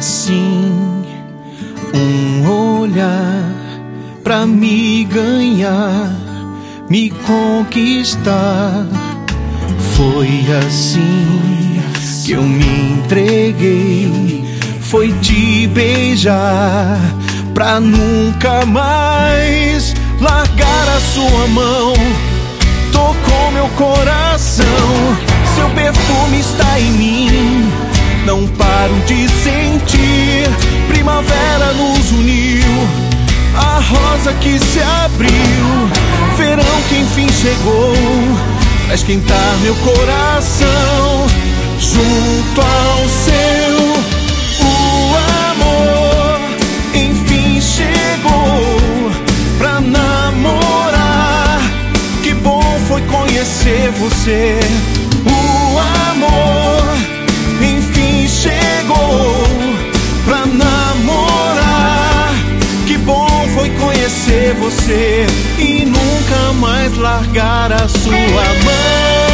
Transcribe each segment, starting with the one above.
assim um olhar pra me ganhar, me conquistar. Foi assim que eu me entreguei, foi te beijar pra nunca mais largar a sua mão. Tocou meu coração, seu perfume está em mim, não paro de sentir. Primavera nos uniu, a rosa que se abriu, verão que enfim chegou pra esquentar meu coração. Junto ao seu, o amor enfim chegou pra namorar. Que bom foi conhecer você. O amor enfim chegou pra namorar. Que bom foi conhecer você e nunca mais largar a sua mão.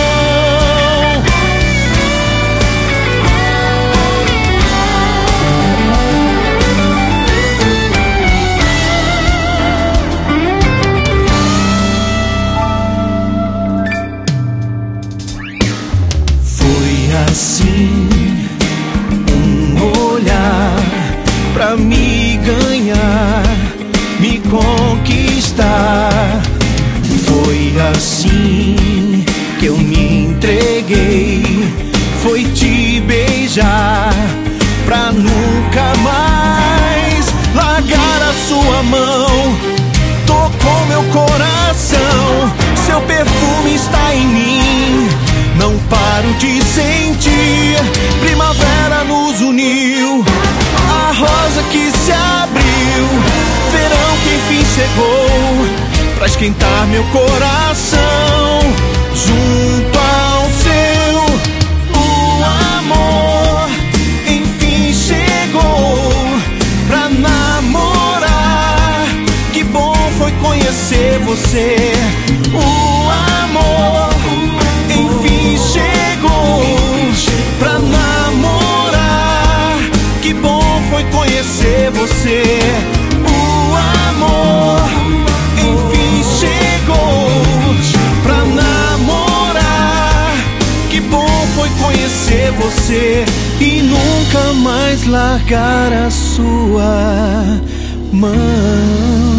Assim, um olhar pra me ganhar, me conquistar. Foi assim que eu me entreguei, foi te beijar pra nunca mais largar a sua mão. Tocou meu coração, seu perfume está em mim, não paro de sentir. Primavera nos uniu, a rosa que se abriu, verão que enfim chegou pra esquentar meu coração. Junto ao seu, o amor enfim chegou pra namorar. Que bom foi conhecer você. O amor enfim chegou pra namorar. Que bom foi conhecer você. O amor enfim chegou pra namorar. Que bom foi conhecer você e nunca mais largar a sua mão.